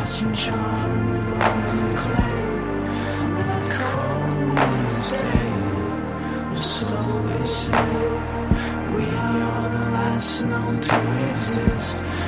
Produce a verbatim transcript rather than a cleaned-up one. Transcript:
Some charm in rose and clay, and that cold winter's day will slowly say we are the last known to exist.